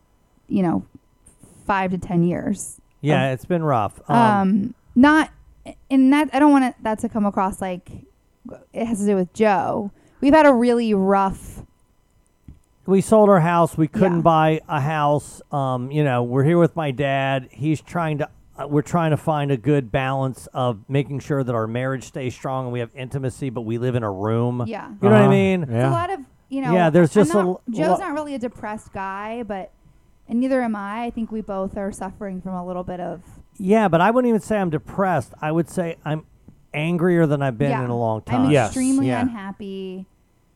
5 to 10 years. Yeah, it's been rough. Not in that I don't want that to come across like it has to do with Joe. We've had a really rough. We sold our house. We couldn't Yeah. buy a house. We're here with my dad. He's trying to. We're trying to find a good balance of making sure that our marriage stays strong and we have intimacy, but we live in a room. Yeah. You know what I mean? It's a lot of Yeah, there's just Joe's not really a depressed guy, and neither am I. I think we both are suffering from a little bit of. Yeah, but I wouldn't even say I'm depressed. I would say I'm angrier than I've been in a long time. I'm extremely unhappy.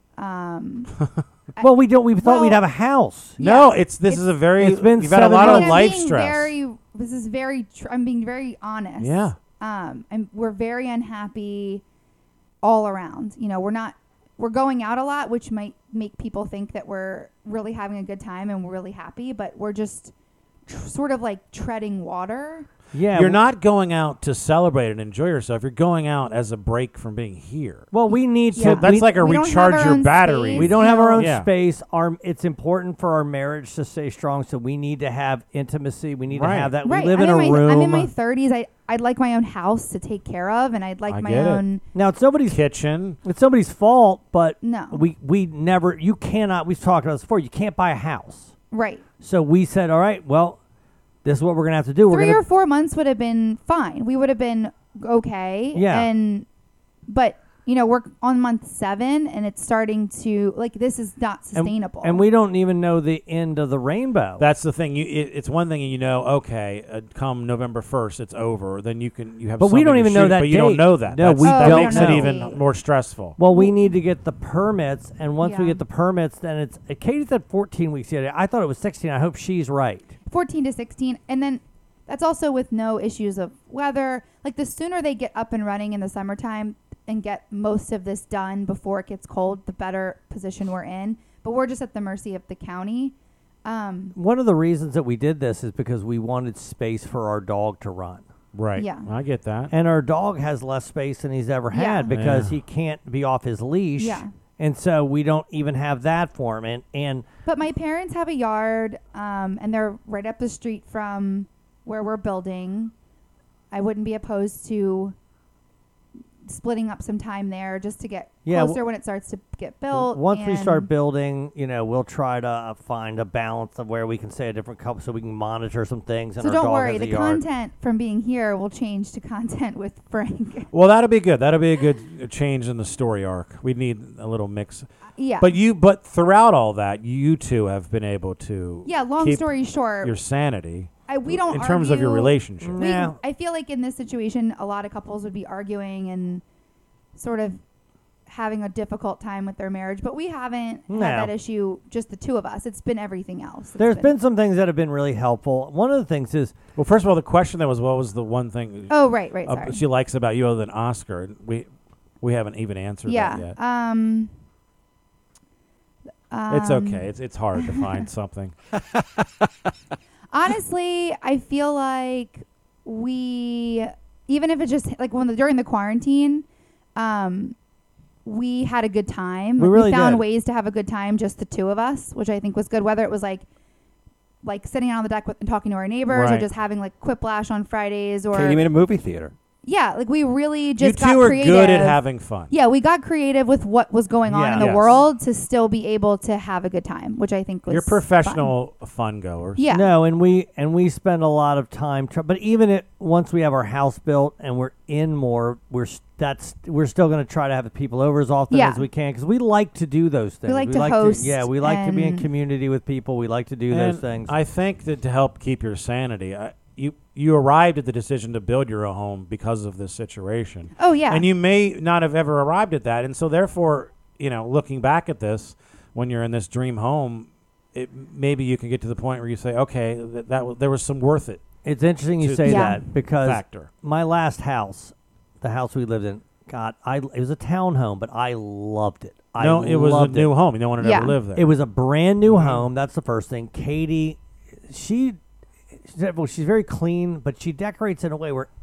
Well, we thought we'd have a house. No, this is a very. It's been you've had a lot of I'm life being stress. This is very. I'm being very honest. Yeah. We're very unhappy all around. We're going out a lot, which might make people think that we're really having a good time and we're really happy, but we're just sort of like treading water. Yeah, You're not going out to celebrate and enjoy yourself. You're going out as a break from being here. Well, we need Yeah. to. That's like a we don't recharge have our your own battery. space. We don't have our own Yeah. space. It's important for our marriage to stay strong, so we need to have intimacy. We need Right. to have that. Right. We live in a room. I'm in my 30s. I'd like my own house to take care of, and I'd like I my get it. own. Now it's somebody's kitchen. It's somebody's fault, but No. we never. You cannot. We've talked about this before. You can't buy a house. Right. So we said, all right, well, this is what we're gonna have to do. We're 3 gonna or 4 months would have been fine. We would have been okay. Yeah. But we're on month 7, and it's starting to this is not sustainable. and we don't even know the end of the rainbow. That's the thing. It's one thing, okay, come November 1st, it's over. Then you have. But we something don't to even know shoot, that But you don't date. know that. No, that don't makes know. it even more stressful. Well, we need to get the permits, and once we Yeah. get the permits, then it's. Katie said 14 weeks the other day. I thought it was 16. I hope she's right. 14 to 16, and then that's also with no issues of weather. Like the sooner they get up and running in the summertime and get most of this done before it gets cold, the better position we're in. But we're just at the mercy of the county. One of the reasons that we did this is because we wanted space for our dog to run. Right. Yeah. I get that. And our dog has less space than he's ever Yeah. had because Yeah. he can't be off his leash. Yeah. And so we don't even have that for him. And But my parents have a yard, and they're right up the street from where we're building. I wouldn't be opposed to splitting up some time there just to get Yeah, closer when it starts to get built. once we and- start building, we'll try to find a balance of where we can stay a different couple so we can monitor some things. And So our don't dog worry, has a the yard. content from being here will change to content with Frank. Well, that'll be good. That'll be a good change in the story arc. We need a little mix. Yeah. But throughout all that, you two have been able to. Yeah, long keep story short. your sanity. we don't in terms of your argue. relationship. I feel like in this situation, a lot of couples would be arguing and sort of having a difficult time with their marriage, but we haven't had that issue, just the two of us. It's been everything else. There's been some things that have been really helpful. One of the things is... Well, first of all, the question that was, what was the one thing Oh, right, sorry. she likes about you other than Oscar? And we haven't even answered that yet. It's okay. It's hard to find something. Honestly, I feel like even if it's just like during the quarantine, we had a good time. We found ways to have a good time, just the two of us, which I think was good. Whether it was like sitting out on the deck and talking to our neighbors, or just having like Quiplash on Fridays, or Katie made a movie theater. Yeah, like we really just got you two are creative. good at having fun. Yeah, we got creative with what was going on in the world to still be able to have a good time, which I think was You're professional fun goers. Yeah. No, and we spend a lot of time. But even once we have our house built and we're in more, we're still going to try to have the people over as often as we can because we like to do those things. We like to host. We like to be in community with people. We like to do those things. I think that to help keep your sanity, you arrived at the decision to build your own home because of this situation. Oh, yeah. And you may not have ever arrived at that. And so therefore, looking back at this, when you're in this dream home, maybe you can get to the point where you say, okay, there was some worth it. It's interesting you say that because factor. My last house, the house we lived in, it was a townhome, but I loved it. It was a new home. You don't want to ever live there. It was a brand new home. That's the first thing. Katie, she's very clean, but she decorates in a way where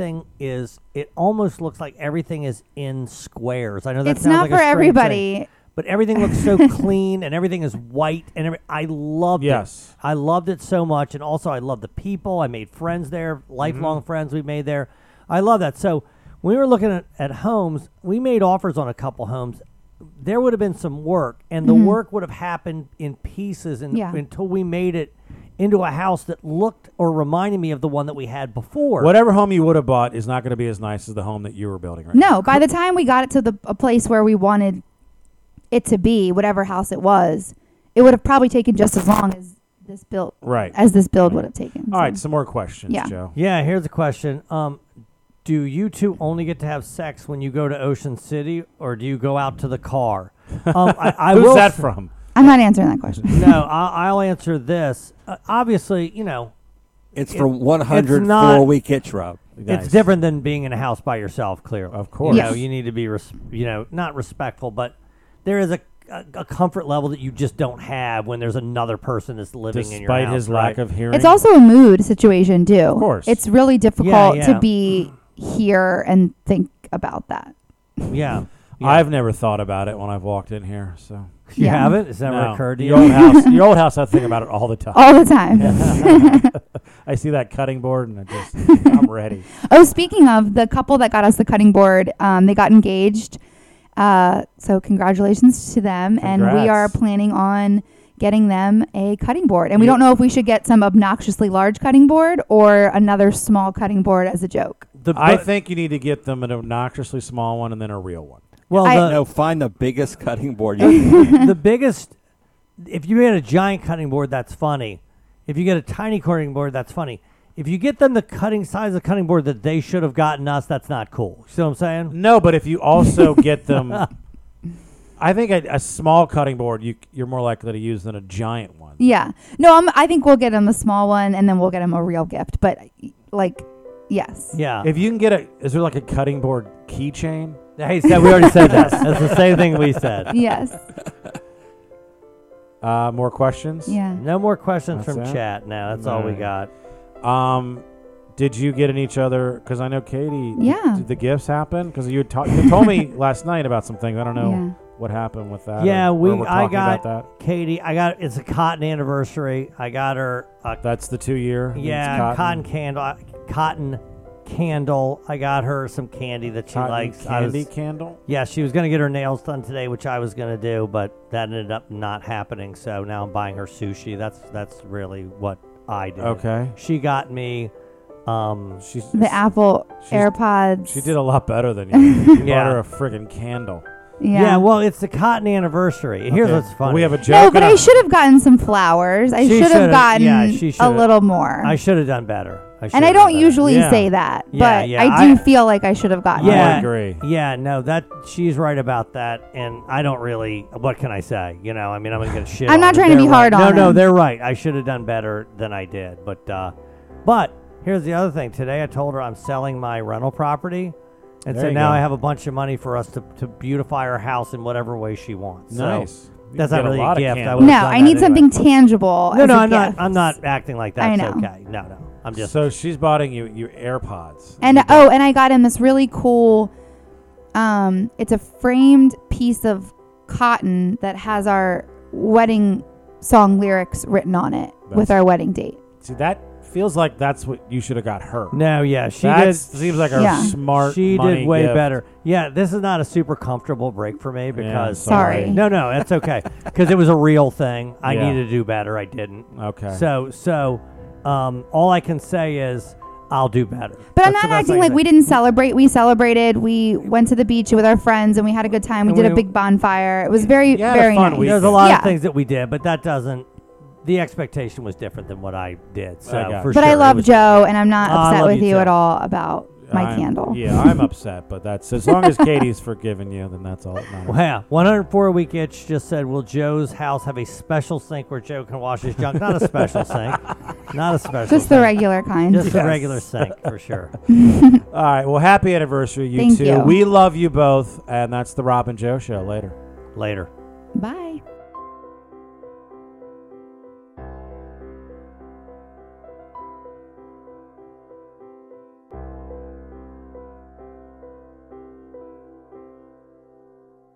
it almost looks like everything is in squares. I know that it's sounds not like for a strange everybody. thing, but everything looks so clean and everything is white and I loved it. I loved it so much, and also I love the people. I made friends there, lifelong friends we made there. I love that. So when we were looking at homes, we made offers on a couple homes. There would have been some work, and the work would have happened in pieces until we made it into a house that looked or reminded me of the one that we had before. Whatever home you would have bought is not going to be as nice as the home that you were building right now. No, by the time we got it to a place where we wanted it to be, whatever house it was, it would have probably taken just as long as this build would have taken. All right, some more questions, Joe. Yeah, here's a question. Do you two only get to have sex when you go to Ocean City, or do you go out to the car? Who's that from? I'm not answering that question. No, I'll answer this. Obviously, it's for 100 4-week hitch rub. It's different than being in a house by yourself. Clearly, of course. You need to be, not respectful, but there is a comfort level that you just don't have when there's another person that's living in your house. Despite his lack of hearing. It's also a mood situation too. Of course, it's really difficult to be here and think about that. Yeah. I've never thought about it when I've walked in here. So you haven't? It's never occurred to you? Your old house, I think about it all the time. All the time. I see that cutting board and I'm ready. Oh, speaking of the couple that got us the cutting board, they got engaged. So congratulations to them. Congrats. And we are planning on getting them a cutting board. And we don't know if we should get some obnoxiously large cutting board or another small cutting board as a joke. I think you need to get them an obnoxiously small one and then a real one. Well, find the biggest cutting board. The biggest. If you get a giant cutting board, that's funny. If you get a tiny cutting board, that's funny. If you get them the size of cutting board that they should have gotten us, that's not cool. See what I'm saying? No, but if you also get them, I think a small cutting board you're more likely to use than a giant one. Yeah. No, I think we'll get them a small one and then we'll get them a real gift. But yes. Yeah. If you can is there like a cutting board keychain? Hey, we already said that. That's the same thing we said. Yes. More questions? Yeah. No more questions from chat now. That's all we got. Did you get in each other? Because I know Katie. Yeah. Did the gifts happen? Because you told me last night about some things. I don't know. Yeah. What happened with that? Yeah, I got Katie. It's a cotton anniversary. I got her. That's the 2-year. Yeah, cotton candle. I got her some candy that she likes. Candy candle. Yeah, she was gonna get her nails done today, which I was gonna do, but that ended up not happening. So now I'm buying her sushi. That's really what I did. Okay. She got me. The Apple AirPods. She did a lot better than you. You bought her a friggin' candle. Yeah. Well, it's the cotton anniversary. Here's what's funny. We have a joke. No, but I should have gotten some flowers. I should have gotten she a should've- little more. I should have done better. And I don't usually say that, but I do feel like I should have gotten more. I agree. Yeah, no, she's right about that, and I don't really. What can I say? You know, I mean, I'm gonna get shit. I'm not trying to be hard on No, them. they're right. I should have done better than I did, but here's the other thing. Today, I told her I'm selling my rental property, and There so you now go. I have a bunch of money for us to beautify her house in whatever way she wants. Nice. So You that's get not a really lot a of gift. candles. I would've No, done I that need anyway. something tangible. No, as no, a I'm gift. not acting like that's I know. okay. No, I'm just. So she's buying you AirPods. And and I got him this really cool. It's a framed piece of cotton that has our wedding song lyrics written on it with our wedding date. See, that feels like that's what you should have got her. No, yeah, she That did. seems like a smart. She money did way gift. better. Yeah, this is not a super comfortable break for me because. sorry. No, that's okay because it was a real thing. I Yeah. needed to do better. I didn't. Okay. So, all I can say is I'll do better. But I'm That's not the best acting I like can we didn't celebrate. We celebrated. We went to the beach with our friends and we had a good time. We And did a we- big bonfire. It was very, had a very fun nice. weekend. There's a lot Yeah. of things that we did, but that doesn't. The expectation was different than what I did. So I got for it. But sure, I it love was- Joe, and I'm not I upset love with you you too. at all about my candle. Yeah, I'm upset, but that's as long as Katie's forgiven you, then that's all that matters. Well, yeah, 104 a week itch just said, will Joe's house have a special sink where Joe can wash his junk? Not a special sink. Not a special Just the sink. regular kind. Just a regular sink, for sure. All right. Well, happy anniversary, you Thank two. you. We love you both, and that's the Rob and Joe Show. Later. Bye.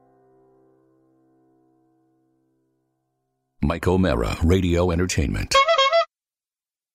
Mike O'Mara, Radio Entertainment.